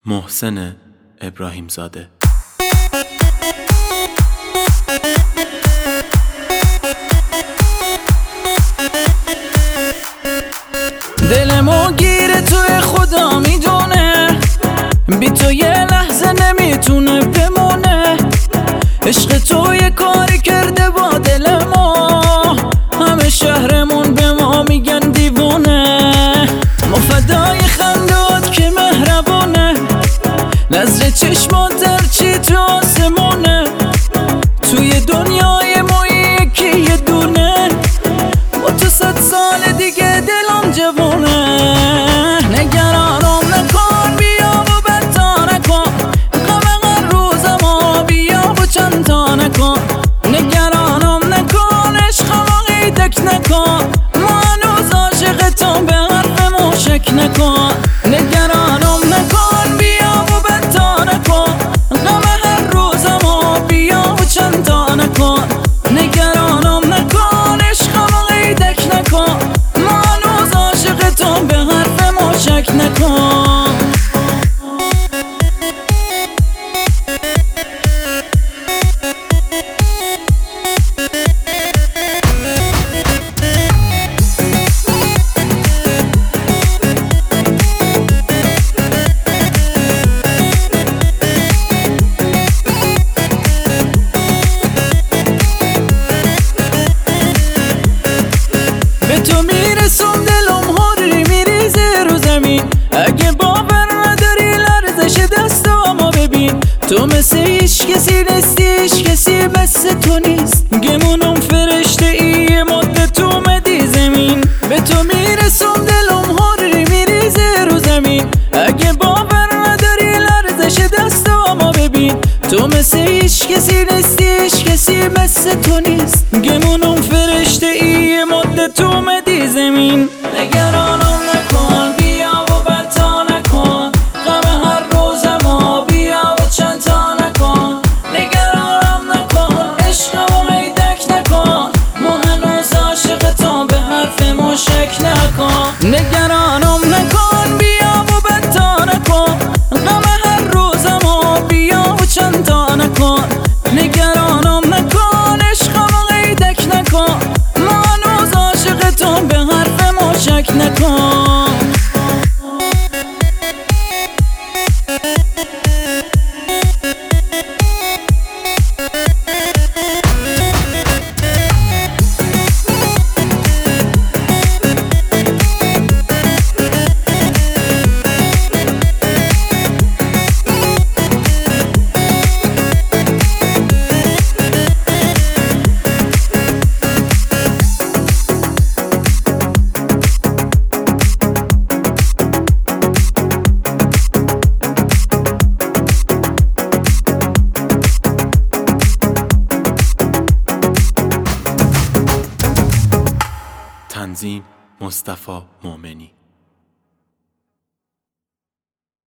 محسن ابراهیم زاده. دلمو گیره توی خدا میدونه، بی تو یه لحظه نمیتونه بمونه. عشق تو یه کاری کرده با دل ما، همه شهرمون به ما میگن دیوونه. ما فدای خندات که مهربونه، نظر چشمات هرچی تو آسمونه. توی دنیای ما یکی یه دونه، با تو 100 سال دیگه دلم جوونه. نگرانم نکن، بیا و بدتا نکن، غم هر روز ما بیا و چند تا نکن. نگرانم نکن، عشقمو قیدک نکن، ما هنوز عاشقتم، به حرفمو شک نکن. نگرانم نکن، بیا و بدتا نکن، غم هر روز ما بیا و چند تا نکن. نگرانم نکن، عشقمو قیدک نکن، ما هنوز عاشقتم، به حرفمو شک نکن. به تو میرسم، دلم هاری میریزه رو زمین. اگه باور نداری لرزش دستامو ببین. تو مثل هیچ کسی نیستی، هیچ کسی مثل تو نیست. گمونم فرشته ای مدت تو اومدی زمین. به تو میرسم، دلم هاری میریزه رو زمین. اگه باور نداری لرزش دستامو ببین. تو مثل هیچ کسی نیستی، هیچ کسی مثل تو نیست. گمونم فرشته ای مدت تو اومدی زمین. نگرانم نکن، بیا و بدتا نکن، غم هر روز ما بیا و چند تا نکن. نگرانم نکن، عشقمو قیدک نکن، ما هنوز عاشقتم، به حرفمو شک نکن. نگرانم نکن، بیا و بدتا نکن، غم هر روز ما بیا و چند تا نکن. نگرانم نکن، عشقمو قیدک نکن، ما هنوز عاشقتم، به حرفمو شک نکن. تنظیم مصطفی مومنی.